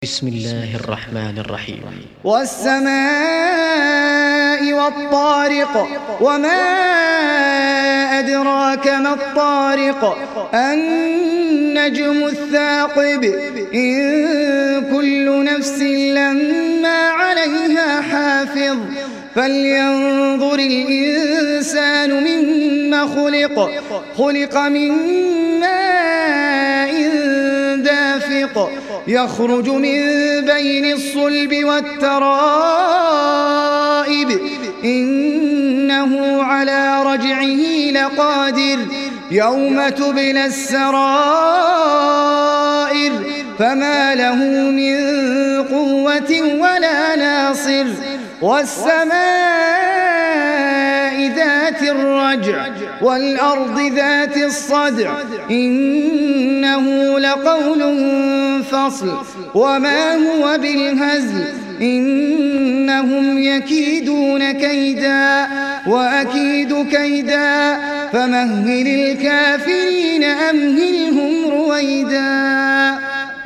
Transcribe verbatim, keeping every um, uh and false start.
بسم الله الرحمن الرحيم. والسماء والطارق وما أدراك ما الطارق النجم الثاقب إن كل نفس لما عليها حافظ فلينظر الإنسان مما خلق خلق من ماء دافق يخرج من بين الصلب والترائب إنه على رجعه لقادر يوم تبلى السرائر فما له من قوة ولا ناصر والسماء ذات الرجع والأرض ذات الصدع إنه لقول فصل وما هو بالهزل إنهم يكيدون كيدا وأكيد كيدا فمهل الكافرين أمهلهم رويدا.